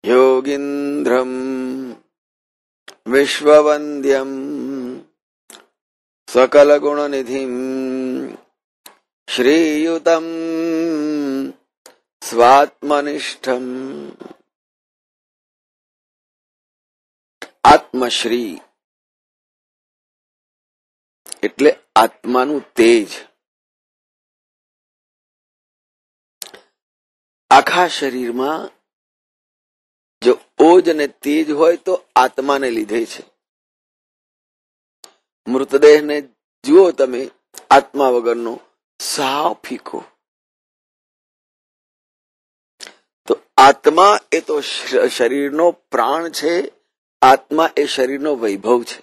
योगीन्द्रम् विश्ववन्द्यम् सकलगुणनिधिम् श्रीयुतम् स्वात्मनिष्ठम्। આત્મશ્રી એટલે આત્માનું તેજ. આખા શરીરમાં જો ઓજ અને તેજ હોય તો આત્માને લીધે છે. મૃતદેહને જુઓ તમે, આત્મા વગરનો સાવ ફીકો. તો આત્મા એ તો શરીરનો પ્રાણ છે. આત્મા એ શરીરનો વૈભવ છે.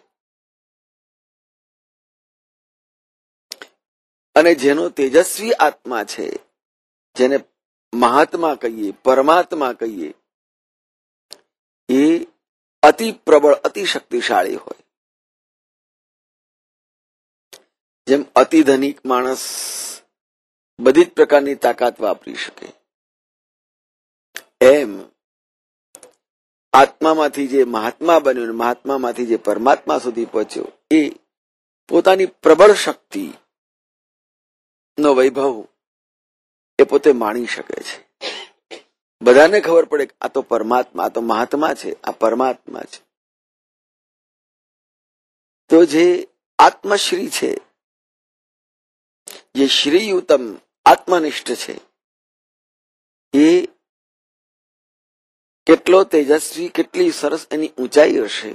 અને જેનો તેજસ્વી આત્મા છે, જેને મહાત્મા કહીએ, પરમાત્મા કહીએ, એ અતિ પ્રબળ, અતિ શક્તિશાળી હોય. જેમ અતિ ધનિક માણસ બધી જ પ્રકારની તાકાત વાપરી શકે, એમ આત્મામાંથી જે મહાત્મા બન્યો, મહાત્મામાંથી જે પરમાત્મા સુધી પહોંચ્યો, એ પોતાની પ્રબળ શક્તિ નો વૈભવ એ પોતે માણી શકે છે. બધાને ખબર પડે કે આ તો પરમાત્મા, આ તો મહાત્મા છે, આ પરમાત્મા છે. તો જે આત્મશ્રી છે, જે શ્રીયુતમ આત્મનિષ્ઠ છે, એ કેટલો તેજસ્વી, કેટલી સરસ એની ઊંચાઈ હશે.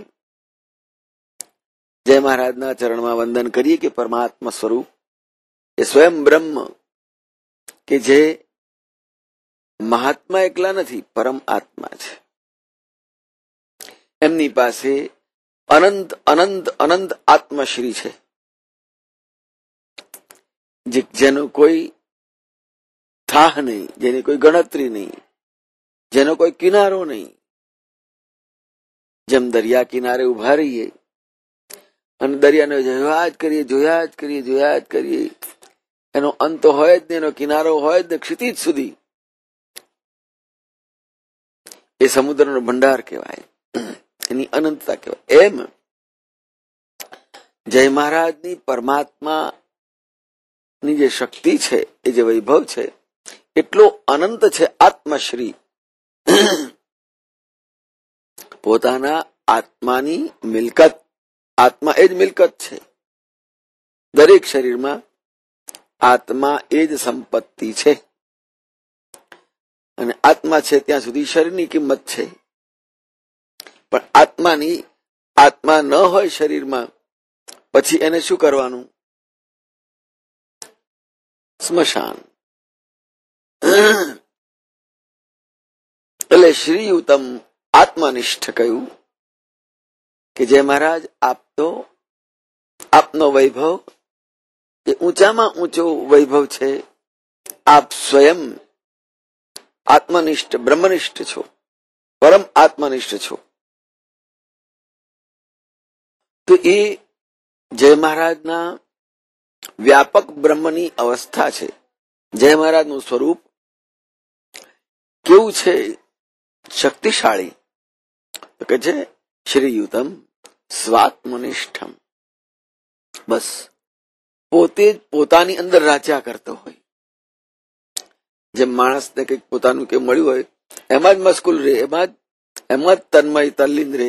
જય મહારાજના ચરણમાં વંદન કરીએ કે પરમાત્મા સ્વરૂપ એ સ્વયં બ્રહ્મ, કે જે મહાત્મા એકલા નથી, પરમ આત્મા છે. એમની પાસે અનંત અનંત અનંત આત્મશ્રી છે, જેનો કોઈ થાહ નહીં, જેની કોઈ ગણતરી નહીં, જેનો કોઈ કિનારો નહીં. જેમ દરિયા કિનારે ઉભા રહીએ અને દરિયાને જોયા જ કરીએ, જોયા જ કરીએ, જોયા જ કરીએ, એનો અંત હોય જ નહીં, એનો કિનારો હોય જ નહીં, ક્ષિતિજ સુધી, એ સમુદ્રનો ભંડાર કહેવાય, એની અનંતતા કહેવાય. એમ જય મહારાજની પરમાત્માની જે શક્તિ છે, એ જે વૈભવ છે, એટલો અનંત છે. આત્મશ્રી પોતાના આત્માની મિલકત, આત્મા એ જ મિલકત છે. દરેક શરીરમાં આત્મા એ જ સંપત્તિ છે. અને આત્મા છે ત્યાં સુધી શરીરની કિંમત છે. પણ આત્મા ન હોય શરીરમાં, પછી એને શું કરવાનું? સ્મશાન. એટલે શ્રીયુતમ આત્મનિષ્ઠ કહ્યું કે જય મહારાજ, આપ તો આપનો વૈભવ એ ઊંચામાં ઊંચો વૈભવ છે. આપ સ્વયં આત્મનિષ્ઠ, બ્રહ્મનિષ્ઠ છો, પરમ આત્મનિષ્ઠ છો. તો એ જય મહારાજના વ્યાપક બ્રહ્મની અવસ્થા છે. જય મહારાજનું સ્વરૂપ કેવું છે? શક્તિશાળી. તો કે છે શ્રીયુતમ સ્વાત્મનિષ્ઠમ. બસ પોતે જ પોતાની અંદર રાજા કરતો હોય. જેમ માણસને કંઈક પોતાનું કે મળ્યું હોય, એમાં જ મશગુલ રહે, એમાં જ તન્મય તલ્લીન રહે.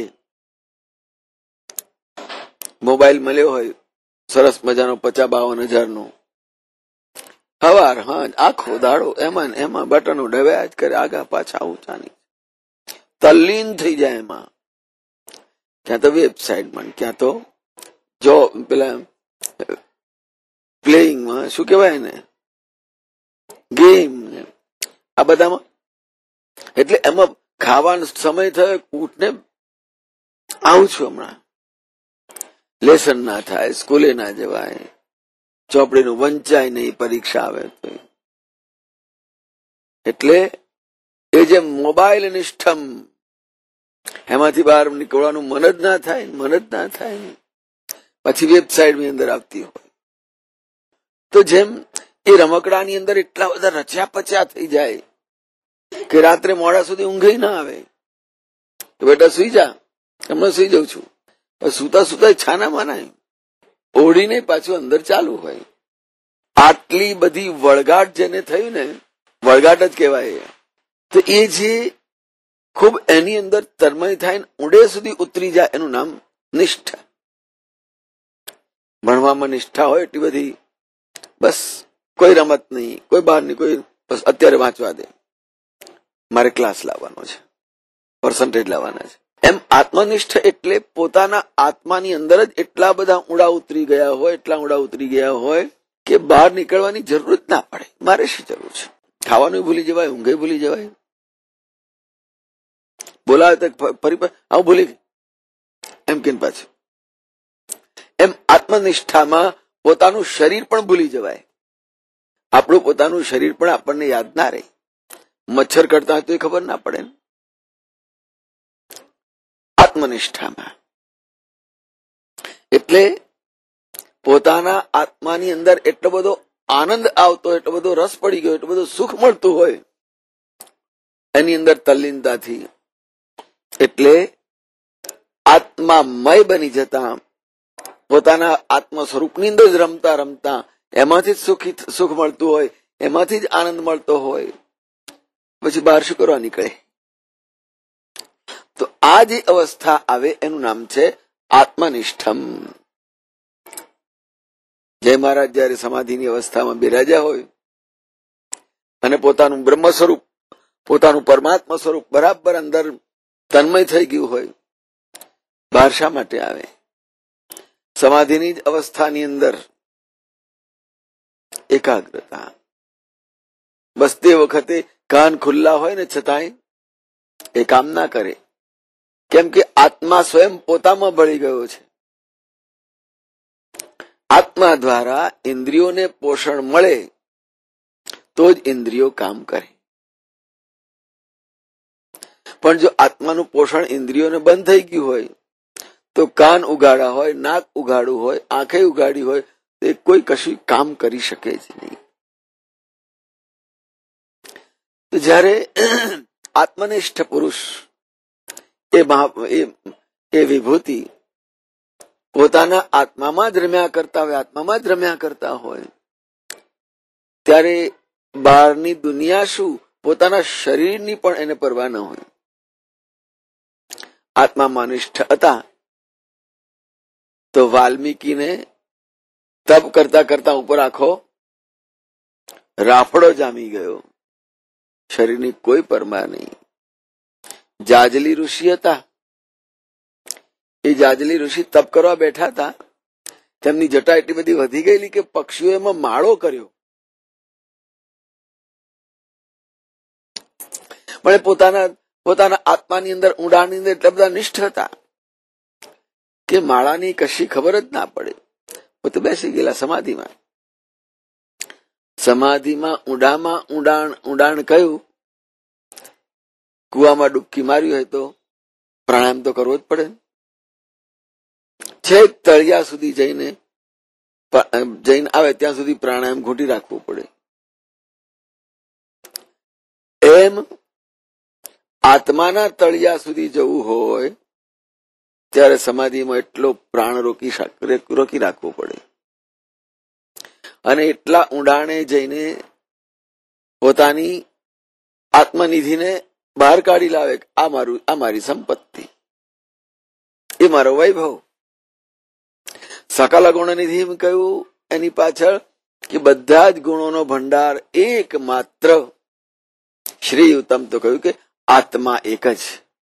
મોબાઈલ મળ્યો હોય સરસ મજાનો 50-52 હજારનો, સવાર હાંજ આખો દાડો એમાં બટનો ડબ્યા જ કરે, આગા પાછા ઊંચાની, તલ્લીન થઈ જાય એમાં. ક્યાં તો વેબસાઇટમાં, ક્યાં તો જો પેલા પ્લેઇંગમાં, શું કહેવાય ને, ગેમ, આ બધામાં. એટલે એમાં ખાવાનો સમય થયો, કૂટને આવું છું હમણાં, લેસન ના થાય, સ્કૂલે ના જવાય, ચોપડીનું વંચાય નહીં, પરીક્ષા આવે તો. એટલે એ જે મોબાઈલ નિષ્ઠમ, એમાંથી બહાર નીકળવાનું મન જ ના થાય, પછી વેબસાઇટની અંદર આવતી હોય. તો જેમ એ રમકડાની અંદર એટલા બધા રચ્યા પચ્યા થઈ જાય કે રાત્રે મોડા સુધી ઊંઘ ના આવે. તો બેટા સુઈ જા, હમણાં સુઈ જાઉં છું. સુતા સુતા છાના માના ઓઢીને પાછું અંદર ચાલુ હોય. આટલી બધી વળગાટ જેને થયું ને, વળગાટ જ કહેવાય. તો એ જે ખૂબ એની અંદર તન્મય થાય ને ઊંડે સુધી ઉતરી જાય એનું નામ નિષ્ઠા. ભણવામાં નિષ્ઠા હોય એટલી બધી, બસ કોઈ રમત નહીં, કોઈ બહારની, કોઈ બસ અત્યારે વાંચવા દે, મારે ક્લાસ લાવવાનો છે, પર્સન્ટેજ લાવવાના છે. એમ આત્મનિષ્ઠ એટલે પોતાના આત્માની અંદર જ એટલા બધા ઊંડા ઉતરી ગયા હોય, એટલા ઊંડા ઉતરી ગયા હોય કે બહાર નીકળવાની જરૂર જ ના પડે. મારે શી જરૂર છે? ખાવાનું ભૂલી જવાય, ઊંઘે ભૂલી જવાય, બોલાવે તો ફરી આવું ભૂલી ગઈ એમ કે પાછું. એમ આત્મનિષ્ઠામાં પોતાનું શરીર પણ ભૂલી જવાય. આપણું પોતાનું શરીર પણ આપણને યાદ ના રહે. મચ્છર કરતા હોય તો ખબર ના પડે. આત્મનિષ્ઠામાં એટલે પોતાના આત્માની અંદર એટલો બધો આનંદ આવતો, એટલો બધો રસ પડી ગયો, એટલું બધું સુખ મળતું હોય એની અંદર તલ્લીનતાથી, એટલે આત્મામય બની જતા, પોતાના આત્મ સ્વરૂપની અંદર જ રમતા રમતા એમાંથી જ સુખ મળતું હોય, એમાંથી જ આનંદ મળતો હોય. પછી બહાર શું કરવા નીકળે? તો આ જે અવસ્થા આવે એનું નામ છે આત્મનિષ્ઠમ. જય મહારાજ જયારે સમાધિની અવસ્થામાં બિરાજ્યા હોય અને પોતાનું બ્રહ્મ સ્વરૂપ, પોતાનું પરમાત્મા સ્વરૂપ બરાબર અંદર તન્મય થઈ ગયું હોય, બહાર શા માટે આવે? સમાધિની જ અવસ્થાની અંદર એકાગ્રતા. બસ તે વખતે કાન ખુલ્લા હોય ને છતાંય એ કામ ના કરે, કેમ કે આત્મા સ્વયં પોતામાં ભળી ગયો છે. આત્મા દ્વારા ઇન્દ્રિયોને પોષણ મળે તો જ ઇન્દ્રિયો કામ કરે. પણ જો આત્માનું પોષણ ઇન્દ્રિયોને બંધ થઈ ગયું હોય તો કાન ઉગાડા હોય, નાક ઉગાડું હોય, આંખે ઉગાડી હોય, તે કોઈ કશું કામ કરી શકે જ નહીં. તો જયારે આત્મનિષ્ઠ પુરુષ એ વિભૂતિ પોતાના આત્મામાં જ રમ્યા કરતા હોય, આત્મામાં જ રમ્યા કરતા હોય, ત્યારે બહારની દુનિયા શું, પોતાના શરીરની પણ એને પરવા ન હોય. આત્મામાં નિષ્ઠ હતા તો વાલ્મીકીને તપ કરતા કરતા ઉપર આખો રાફડો જામી ગયો, શરીરની કોઈ પરવા નહીં. જાજલી ઋષિ હતા, એ જાજલી ઋષિ તપ કરવા બેઠા હતા, તેમની જટા એટલી બધી વધી ગયેલી કે પક્ષીઓ એમાં માળો કર્યો. પણ પોતાના આત્માની અંદર, ઊંડાણની અંદર એટલા બધા નિષ્ઠ હતા કે માળાની કશી ખબર જ ના પડે. પોતે બેસી ગયેલા સમાધિમાં. સમાધિમાં ઊંડામાં ઊંડાણ કયું? કુવામાં ડૂબકી મારી હોય તો પ્રાણાયામ તો કરવો જ પડે. છેક તળિયા સુધી જઈને આવે ત્યાં સુધી પ્રાણાયામ ઘૂંટી રાખવું પડે. એમ આત્માના તળિયા સુધી જવું હોય ત્યારે સમાધિમાં એટલો પ્રાણ રોકી રાખવો પડે. અને એટલા ઊંડાણે જઈને પોતાની આત્મનિધિને બહાર કાઢી લાવે. આ મારી સંપત્તિ, એ મારો વૈભવ. સકલ ગુણ નિધિ કહ્યું એની પાછળ કે બધા જ ગુણોનો ભંડાર એકમાત્ર શ્રીયુતમ તો કહ્યું કે આત્મા એક જ.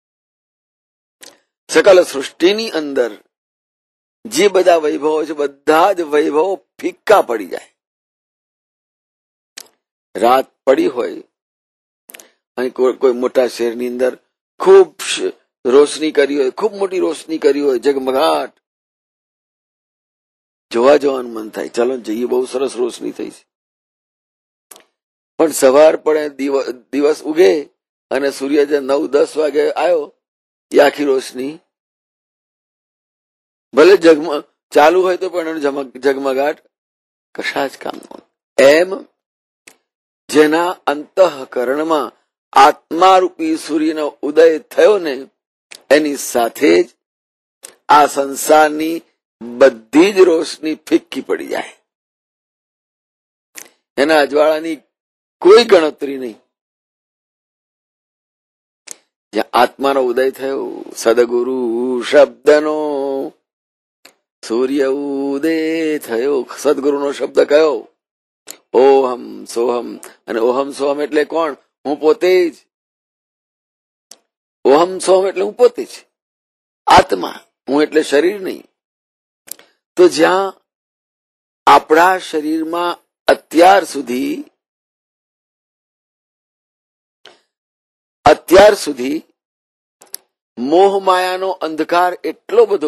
સકલ સૃષ્ટિની અંદર જે બધા વૈભવો છે, બધા જ વૈભવો ફિક્કા પડી જાય. રાત પડી હોય અને કોઈ મોટા શહેરની અંદર ખૂબ રોશની કરી હોય, ખૂબ મોટી રોશની કરી હોય, ઝગમગાટ, જોવા જવાનું મન થાય, ચાલો જઈએ, બહુ સરસ રોશની થઈ છે. પણ સવાર પડે, દિવસ ઉગે અને સૂર્ય જે 9-10 વાગે આવ્યો, એ આખી રોશની ભલે ચાલુ હોય તો પણ ઝગમગાટ કશા જ કામનો. એમ જેના અંતઃકરણમાં આત્મારૂપી સૂર્યનો ઉદય થયો ને, એની સાથે જ આ સંસારની બધી જ રોશની ફિક્કી પડી જાય. એના અજવાળાની કોઈ ગણતરી નહીં. જ્યાં આત્માનો ઉદય થયો, સદગુરુ શબ્દનો સૂર્ય ઉદય થયો. સદગુરુનો શબ્દ કયો? ઓહમ સોહમ. અને ઓહમ સોહમ એટલે કોણ? હું પોતે જ. ઓહમ સોહમ એટલે હું પોતે જ, આત્મા. હું એટલે શરીર નહીં. તો જ્યાં આપણા શરીરમાં અત્યાર સુધી મોહ માયાનો અંધકાર એટલો બધો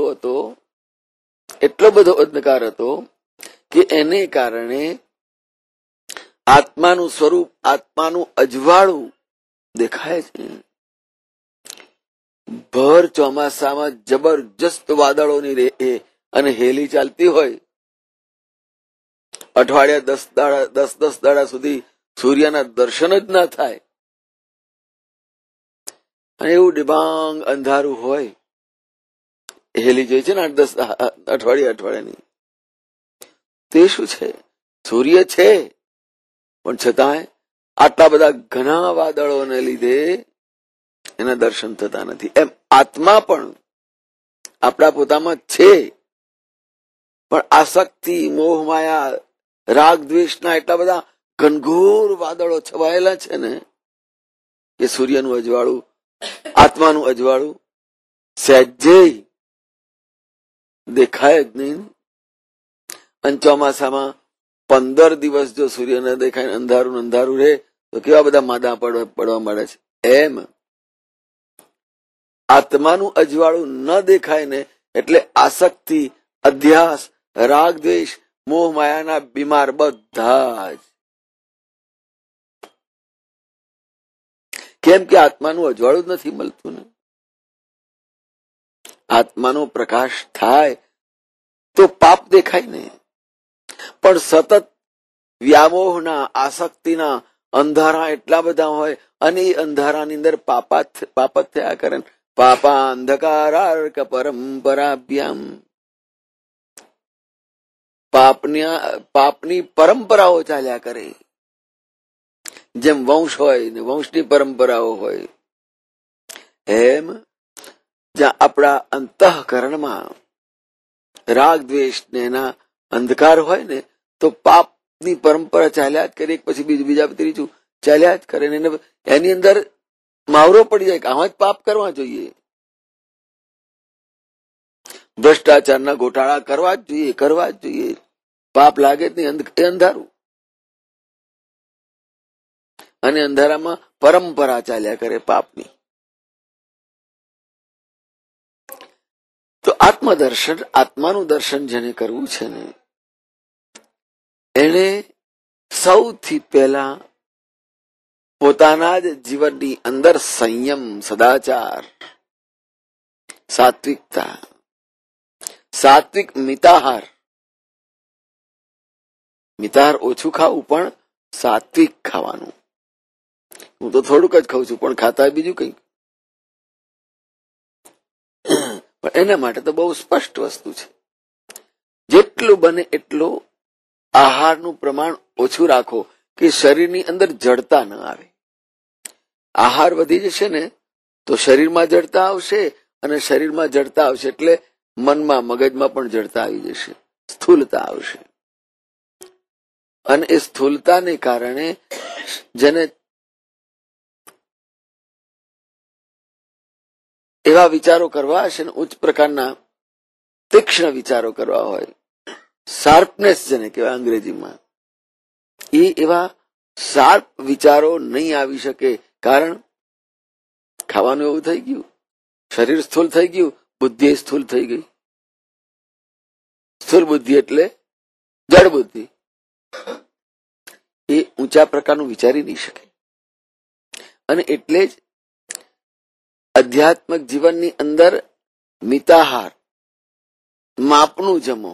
અંધકાર હતો કે એને કારણે આત્માનું સ્વરૂપ, આત્માનું અજવાળું દેખાય છે. ભર ચોમાસામાં જબરજસ્ત વાદળોની અને હેલી ચાલતી હોય, અઠવાડિયા 10 દાડા સુધી સૂર્યના દર્શન જ ના થાય, અને એવું ડિબાંગ અંધારું હોય. હેલી જોઈ છે ને 8-10 અઠવાડિયાની. તે શું છે? સૂર્ય છે, પણ છતાંય આટલા બધા ઘણા વાદળોને લીધે એના દર્શન થતા નથી. એમ આત્મા પણ આપણા પોતામાં છે, પણ આસક્તિ, મોહ માયા, રાગ દ્વેષના એટલા બધા ઘનઘોર વાદળો છવાયેલા છે ને કે સૂર્યનું અજવાળું, આત્માનું અજવાળું સહેજે દેખાય જ નહીં. અને ચોમાસામાં 15 દિવસ જો સૂર્ય ન દેખાય, અંધારું અંધારું રહે તો કેવા બધા માદા પડવા મળે છે. એમ આત્માનું અજવાળું ન દેખાય ને એટલે આસક્તિ, અધ્યાસ, રાગ દ્વેષ, મોહ માયાના બીમાર બધા જ. કેમ કે આત્માનું અજવાળું જ નથી મળતું ને. આત્માનો પ્રકાશ થાય તો પાપ દેખાય ને. પણ સતત વ્યામોહના, આસક્તિના અંધારા એટલા બધા હોય, અને એ અંધારાની અંદર પાપ જ થયા કરે. પાપા અંધકારાર્ક પરંપરાભ્યામ. પાપની પરંપરાઓ ચાલ્યા કરે. જેમ વંશ હોય ને વંશની પરંપરાઓ હોય, એમ જ્યાં આપણા અંતઃકરણમાં રાગ દ્વેષ ને એના અંધકાર હોય ને, તો પાપની પરંપરા ચાલ્યા જ કરે. એક પછી બીજા ત્રીજું ચાલ્યા જ કરે. એની અંદર માવરો પડી જાય કે આમાં જ પાપ કરવા જોઈએ, ભ્રષ્ટાચારના ગોટાળા કરવા જ જોઈએ. પાપ લાગે જ નહીં, એ અંધારું. અને અંધારામાં પરંપરા ચાલ્યા કરે પાપની. તો આત્મદર્શન, આત્માનું દર્શન જેને કરવું છે ને, એને સૌથી પહેલા પોતાના જ જીવનની અંદર સંયમ, સદાચાર, સાત્વિકતા, સાત્વિક મિતાહાર ઓછું ખાવું, પણ સાત્વિક ખાવાનું. હું તો થોડુંક જ ખાઉં છું, પણ ખાતા બીજું કંઈક. પણ એના માટે તો બહુ સ્પષ્ટ વસ્તુ છે. જેટલું બને એટલો આહારનું પ્રમાણ ઓછું રાખો કે શરીરની અંદર જડતા ન આવે. આહાર વધી જશે ને તો શરીરમાં જડતા આવશે, અને શરીરમાં જડતા આવશે એટલે મનમાં, મગજમાં પણ જડતા આવી જશે, સ્થૂલતા આવશે. અને એ સ્થૂલતાને કારણે જેને એવા વિચારો કરવા હશે ને, ઉચ્ચ પ્રકારના તીક્ષ્ણ વિચારો કરવા હોય, શાર્પનેસ જેને કહેવાય અંગ્રેજીમાં, એ એવા શાર્પ વિચારો નહીં આવી શકે. કારણ ખાવાનું એવું થઈ ગયું, શરીર સ્થૂલ થઈ ગયું, બુદ્ધિ સ્થૂલ થઈ ગઈ. સ્થૂલ બુદ્ધિ એટલે જડ બુદ્ધિ. એ ઊંચા પ્રકારનું વિચારી નહીં શકે. અને એટલે જ આધ્યાત્મિક જીવનની અંદર મિતાહાર, માપનું જમો.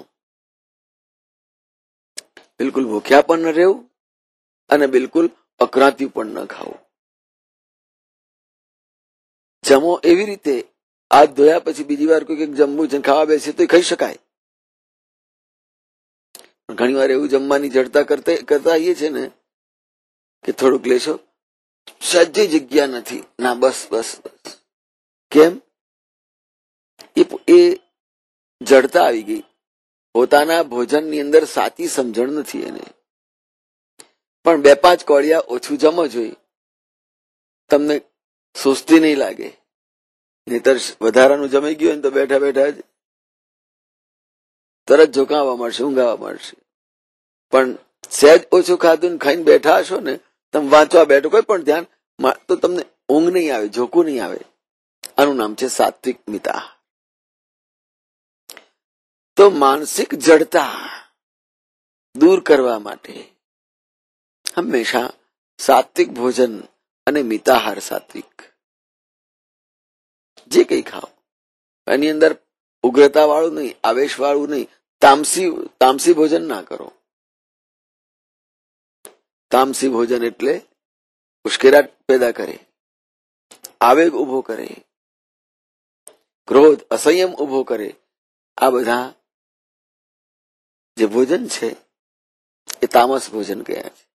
બિલકુલ ભૂખ્યા પણ ન રહેવું, અને બિલકુલ અક્રાંતિ પણ ન ખાવું. જમો એવી રીતે હાથ ધોયા પછી બીજી વાર કોઈ જમવું છે ખાવા બેસે તો ખાઈ શકાય. ઘણી વાર એવું જમવાની જડતા કરતા આવીએ છે ને કે થોડુંક લેશો, સજ્જે જગ્યા નથી, ના બસ બસ બસ. કેમ? એ જડતા આવી ગઈ. પોતાના ભોજનની અંદર સાચી સમજણ નથી એને. પણ 2-5 કોળિયા ઓછું જમો જોઈએ, તમને સુસ્તી નહીં લાગે. નહીતર વધારાનું જમાઈ ગયું ને તો બેઠા બેઠા જ તરત ઝોકાવા મળશે, ઊંઘાવા મળશે. પણ સહેજ ઓછું ખાધું ને ખાઈને બેઠા હશો ને, તમે વાંચવા બેઠો કોઈ પણ ધ્યાન તો તમને ઊંઘ નહીં આવે, ઝોકું નહીં આવે. આનું નામ છે સાત્વિક મિતા. તો માનસિક જડતા દૂર કરવા માટે હંમેશા સાત્વિક ભોજન અને મિતાહાર સાત્વિક જે કઈ ખાઓ એની અંદર ઉગ્રતા વાળું નહીં, આવેશ વાળું નહીં. તામસી ભોજન ના કરો. તામસી ભોજન એટલે ઉશ્કેરાટ પેદા કરે, આવેગ ઉભો કરે, ક્રોધ અસંયમ ઉભો કરે. આ બધા જે ભોજન છે એ તામસ ભોજન કહ્યા છે.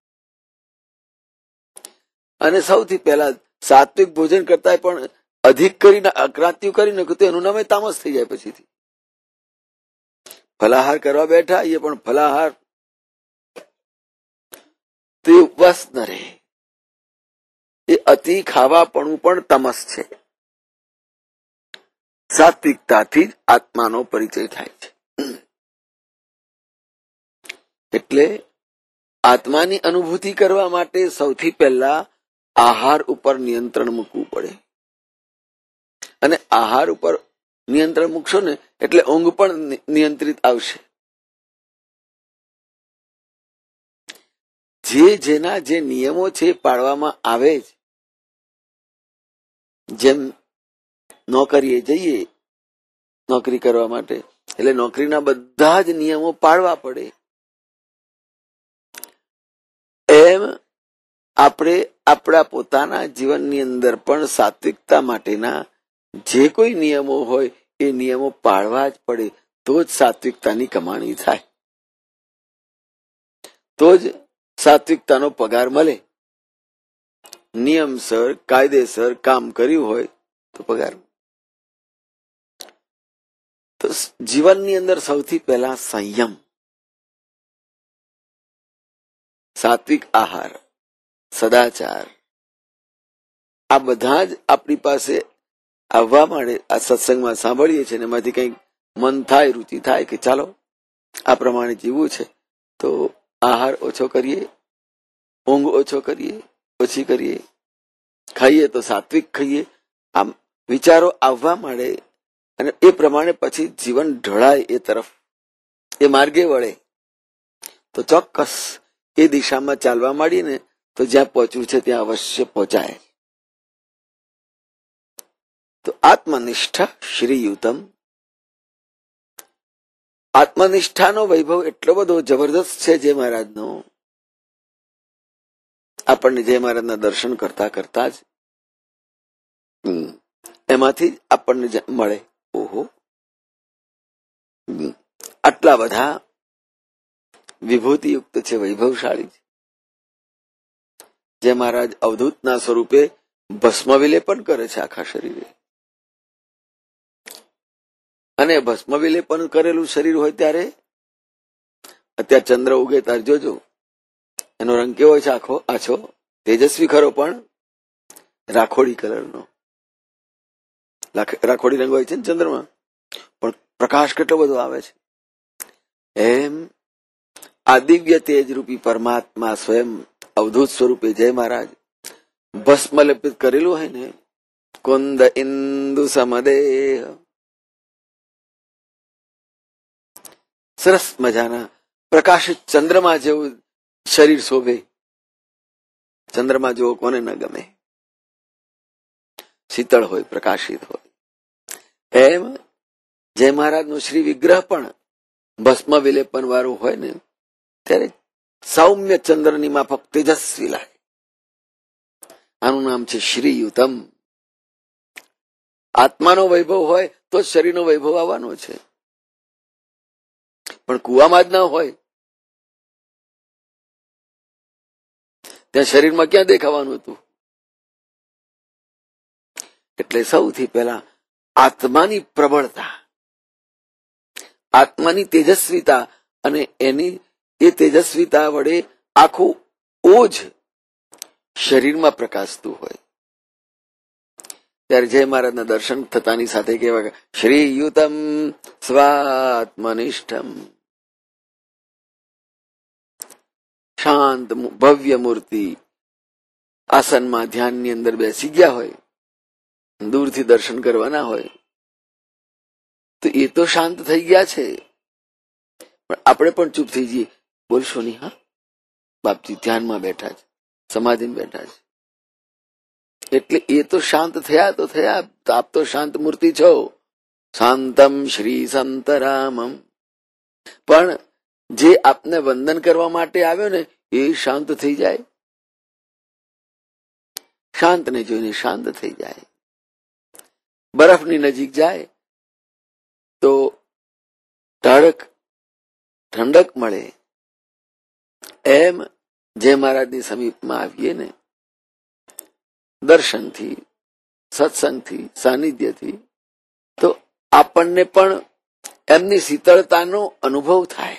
અને સૌથી પહેલા સાત્વિક ભોજન કરતા પણ અધિક કરીને અક્રાંતિઓ કરી નાખ્યું તો એનું નામ તામસ થઈ જાય. પછીથી ફલાહાર કરવા બેઠા એ પણ ફલાહાર તે ઉપવાસ ન રહે. એ અતિ ખાવાપણું પણ તમસ છે. સાત્વિકતાથી જ આત્માનો પરિચય થાય છે. એટલે આત્માની અનુભૂતિ કરવા માટે સૌથી પહેલા આહાર ઉપર નિયંત્રણ મૂકવું પડે. અને આહાર ઉપર નિયંત્રણ મૂકશો ને એટલે ઊંઘ પણ નિયંત્રિત આવશે. જેના જે નિયમો છે પાડવામાં આવે જ. જેમ નોકરીએ જઈએ નોકરી કરવા માટે, એટલે નોકરીના બધા જ નિયમો પાડવા પડે. એમ આપણે આપણા પોતાના જીવનની અંદર પણ સાત્વિકતા માટેના જે કોઈ નિયમો હોય એ નિયમો પાળવા જ પડે. તો જ સાત્વિકતાની કમાણી થાય, તો જ સાત્વિકતાનો પગાર મળે. નિયમસર કાયદેસર કામ કર્યું હોય તો પગાર. તો જીવનની અંદર સૌથી પહેલા સંયમ, સાત્વિક આહાર, સદાચાર, આ બધા જ આપણી પાસે આવવા માંડે. આ સત્સંગમાં સાંભળીએ છીએ ને એમાંથી કંઈક મન થાય, રુચિ થાય કે ચાલો આ પ્રમાણે જીવવું છે તો આહાર ઓછો કરીએ, ઊંઘ ઓછી કરીએ, ખાઈએ તો સાત્વિક ખાઈએ. આમ વિચારો આવવા માંડે અને એ પ્રમાણે પછી જીવન ઢળાય એ તરફ, એ માર્ગે વળે તો ચોક્કસ એ દિશામાં ચાલવા માંડીએ ને તો જ્યાં પહોંચવું છે ત્યાં અવશ્ય પહોંચાય. તો આત્મનિષ્ઠા શ્રીયુતમ. આત્મનિષ્ઠાનો વૈભવ એટલો બધો જબરદસ્ત છે જય મહારાજનો. આપણને જય મહારાજના દર્શન કરતા કરતા જ એમાંથી આપણને મળે. ઓહો, આટલા બધા વિભૂતિયુક્ત છે, વૈભવશાળી છે. જય મહારાજ અવધૂતના સ્વરૂપે ભસ્મ વિલેપન કરે છે આખા શરીરે. અને ભસ્મ વિલેપન કરેલું શરીર હોય ત્યારે અત્યારે ચંદ્ર ઉગે ત્યારે જોજો એનો રંગ કેવો છે, આછો તેજસ્વી ખરો પણ રાખોડી કલરનો. રાખોડી રંગ હોય છે ને ચંદ્રમાં, પણ પ્રકાશ કેટલો બધો આવે છે. એમ આ દિવ્ય તેજ રૂપી પરમાત્મા સ્વયં અવધૂત સ્વરૂપે જય મહારાજ ભસ્મ લેપિત કરેલું હોય ને, કુંદ ઇન્દુ સમદેહ, સરસ મજાના પ્રકાશિત ચંદ્રમા જેવું શરીર શોભે. ચંદ્રમા જેવો કોને ન ગમે? શીતળ હોય, પ્રકાશિત હોય. એમ જય મહારાજ નું શ્રી વિગ્રહ પણ ભસ્મ વિલેપન વાળું હોય ને ત્યારે સૌમ્ય ચંદ્રની માફક તેજસ્વી લાગે. આનું નામ છે શ્રીયુતમ. આત્માનો વૈભવ હોય તો જ શરીરનો વૈભવ આવવાનો છે, પણ કુવામાં જ ના હોય ત્યાં શરીરમાં ક્યાં દેખાવાનું હતું? એટલે સૌથી પહેલા આત્માની પ્રબળતા, આત્માની તેજસ્વીતા, અને એની એ તેજસ્વીતા વડે આખું ઓજ શરીરમાં પ્રકાશતું હોય ત્યારે જય મહારાજના દર્શન થતાની સાથે કહેવાય શ્રીયુતમ સ્વાત્મનિષ્ઠમ, શાંત ભવ્ય મૂર્તિ આસનમાં ધ્યાનની અંદર બેસી ગયા હોય, દૂરથી દર્શન કરવાના હોય તો એ તો શાંત થઈ ગયા છે, પણ આપણે પણ ચૂપ થઈ જઈએ, બોલશો નહીં, હા બાપજી ધ્યાનમાં બેઠા છે, સમાધિમાં બેઠા છે, એટલે એ તો શાંત થયા તો થયા, આપ તો શાંત મૂર્તિ છો, શાંતમ શ્રી સંતરામમ. પણ જે આપને વંદન કરવા માટે આવ્યો ને એ શાંત થઈ જાય, શાંતને જોઈને શાંત થઈ જાય. બરફની નજીક જાય તો ઠંડક મળે, એમ જય મહારાજની સમીપમાં આવીએ ને દર્શનથી, સત્સંગથી, સાનિધ્યથી, તો આપણને પણ એમની શીતળતાનો અનુભવ થાય.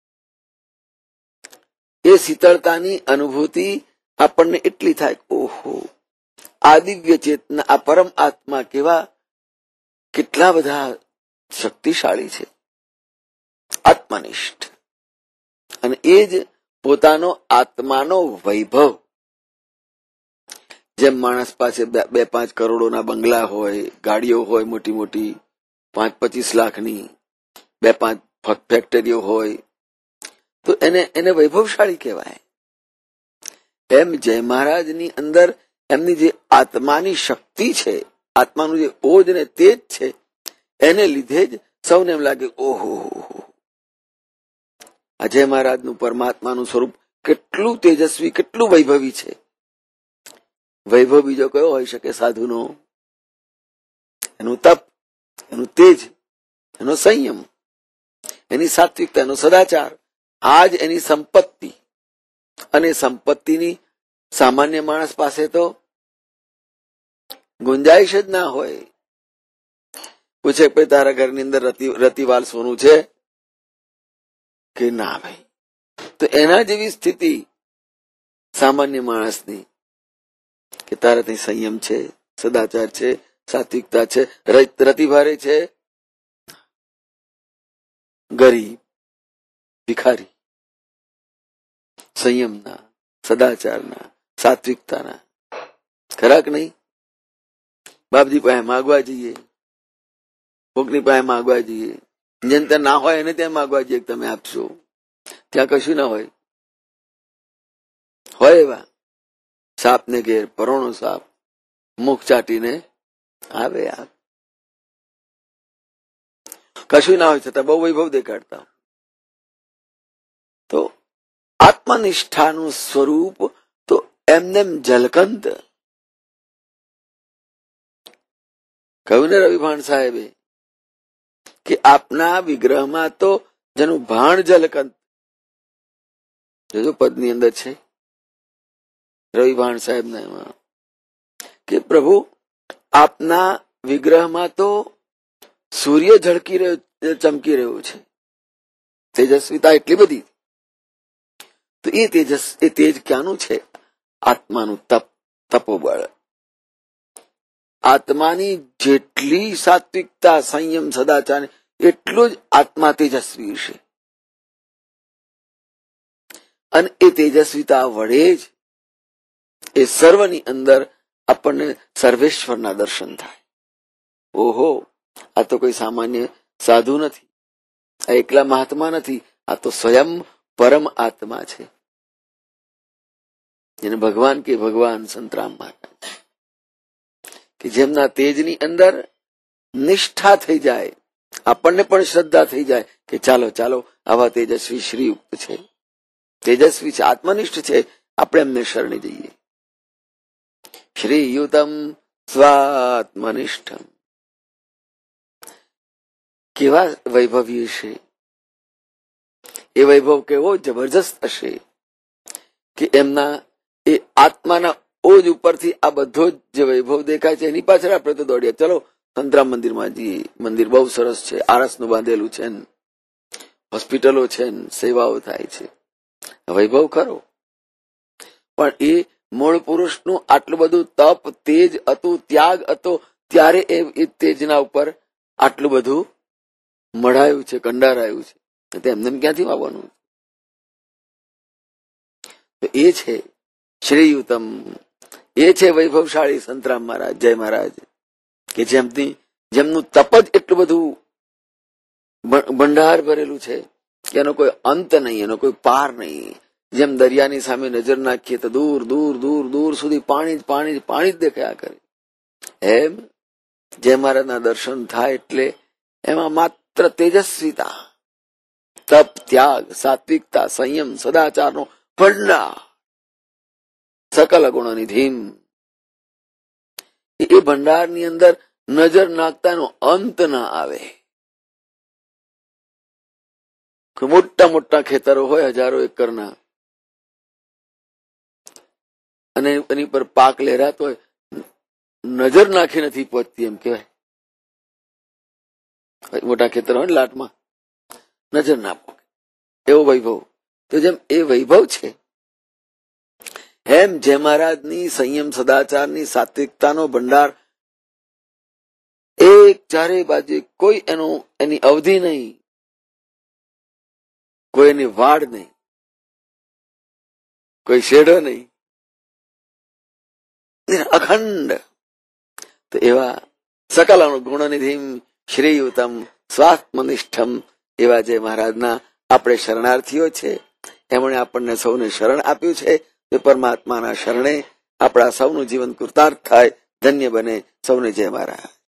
એ શીતળતાની અનુભૂતિ આપણને એટલી થાય, ઓહો આ દિવ્ય ચેતના, આ પરમ આત્મા કેટલા બધા શક્તિશાળી છે, આત્મનિષ્ઠ. અને એ જ પોતાનો આત્માનો વૈભવ. જેમ માણસ પાસે 2-5 કરોડોના બંગલા હોય, ગાડીઓ હોય મોટી મોટી, 5-25 લાખની, 2-5 ફેક્ટરીઓ હોય, તો એને વૈભવશાળી કહેવાય. એમ જય મહારાજની અંદર એમની જે આત્માની શક્તિ છે, આત્માનું જે ઓજ ને તેજ છે, એને લીધે જ સૌને એમ લાગે ઓહો આ જય મહારાજનું પરમાત્માનું સ્વરૂપ કેટલું તેજસ્વી, કેટલું વૈભવી છે. વૈભવ બીજો કયો હોઈ શકે? સાધુનો એનું તપ, એનું તેજ, એનો સંયમ, એની સાત્વિકતા, એનો સદાચાર, આ જ એની સંપત્તિ. અને સંપત્તિની સામાન્ય માણસ પાસે તો ગુંજાઈશ જ ના હોય. પૂછે ભાઈ તારા ઘરની અંદર રતિવાલ સોનું છે કે ના ભાઈ, તો એના જેવી સ્થિતિ સામાન્ય માણસની કે તારા ત્યાં સંયમ છે, સદાચાર છે, સાત્વિકતા છે, રતિભારે છે. ગરીબ ભિખારી સંયમના, સદાચારના, સાત્વિકતાના, ખરા કે નહીં? બાપજી પાસે માગવા જઈએ, કોકની પાસે માગવા જઈએ, જેને ત્યાં ના હોય એને ત્યાં માગવા જઈએ તમે આપશો, ત્યાં કશું ના હોય. હોય એવા સાપ ને ઘેર પરોણો સાપ મુખ ચાટીને આવે, આપ કશું ના હોય છતાં બહુ વૈભવ દેખાડતા. તો આત્મનિષ્ઠાનું સ્વરૂપ તો એમનેમ ઝલકંત. કહ્યું ને રવિ ભાણ સાહેબે કે આપના વિગ્રહમાં તો જેનું ભાણ ઝલકંત, જો પદની અંદર છે રવિ ભાણ સાહેબ ના એમાં કે પ્રભુ આપના વિગ્રહમાં તો સૂર્ય ઝળકી રહ્યો, ચમકી રહ્યો છે, તેજસ્વીતા એટલી બધી. તો એ તેજ ક્યાંનું છે? આત્માનું તપોબળ. આત્માની જેટલી સાત્વિકતા, સંયમ, સદાચાર, એટલું જ આત્મા તેજસ્વી છે. અને એ તેજસ્વીતા વડે જ એ સર્વની અંદર આપણને સર્વેશ્વરના દર્શન થાય. ઓહો આ તો કોઈ સામાન્ય સાધુ નથી, આ એકલા મહાત્મા નથી, આ તો સ્વયં પરમ આત્મા છે, જેને ભગવાન કે ભગવાન સંતરામ મહારાજ, કે જેમના તેજની અંદર નિષ્ઠા થઈ જાય, આપણને પણ શ્રદ્ધા થઈ જાય કે ચાલો ચાલો આવા તેજસ્વી શ્રીયુક્ત છે, તેજસ્વી છે, આત્મનિષ્ઠ છે, આપણે એમને શરણે જઈએ. શ્રીયુતમ સ્વાત્મનિષ્ઠમ. કેવા વૈભવી હશે, એ વૈભવ કેવો જબરજસ્ત હશે કે એમના એ આત્માના ઓજ ઉપરથી આ બધો જ જે વૈભવ દેખાય છે એની પાછળ આપણે તો દોડીએ. ચલો સંતરામ મંદિરમાં જઈએ, મંદિર બહુ સરસ છે, આરસનું બાંધેલું છે, હોસ્પિટલો છે, સેવાઓ થાય છે, વૈભવ ખરો. પણ એ મૂળ પુરુષનું આટલું બધું તપ, તેજ હતું, ત્યાગ હતો, ત્યારે એ તેજના ઉપર આટલું બધું મઢાયું છે, કંડારાયું છે. તેમને ક્યાંથી આવવાનું? તો એ છે શ્રીયુતમ, એ છે વૈભવશાળી સંતરામ મહારાજ, જય મહારાજ, કે જેમનું તપ જ એટલું બધું ભંડાર ભરેલું છે કે એનો કોઈ અંત નહીં, એનો કોઈ પાર નહીં. જેમ દરિયાની સામે નજર નાખીએ તો દૂર દૂર દૂર દૂર સુધી પાણી જ પાણી જ પાણી જ દેખાયા કરે, એમ જય મહારાજના દર્શન થાય એટલે એમાં માત્ર તેજસ્વીતા, તપ, ત્યાગ, સાત્વિકતા, સંયમ, સદાચારનો ભંડાર, સકલ ગુણોની ધીમ. એ ભંડારની અંદર નજર નાખતાનો અંત ના આવે. મોટા મોટા ખેતરો હોય, હજારો એકરના, અને એની પર પાક લહેરાતો હોય, નજર નાખી નથી પહોંચતી એમ કહેવાય. મોટા ખેતર હોય ને લાટમાં, નજર ના પહોંચે એવો વૈભવ. તો જેમ એ વૈભવ છે એમ જય મહારાજની સંયમ, સદાચારની, સાત્વિકતાનો ભંડાર એક ચારે બાજુ, કોઈ એની અવધિ નહીં, કોઈ એની વાડ નહીં, કોઈ શેડો નહીં, અખંડ. તો એવા સકલ ગુણનિધિમ શ્રીયુતમ સ્વાત્મનિષ્ઠમ એવા જય મહારાજના આપણે શરણાર્થીઓ છે. એમણે આપણને સૌને શરણ આપ્યું છે. તે પરમાત્માના શરણે આપણા સૌનું જીવન કૃતાર્થ થાય, ધન્ય બને. સૌને જય મહારાજ.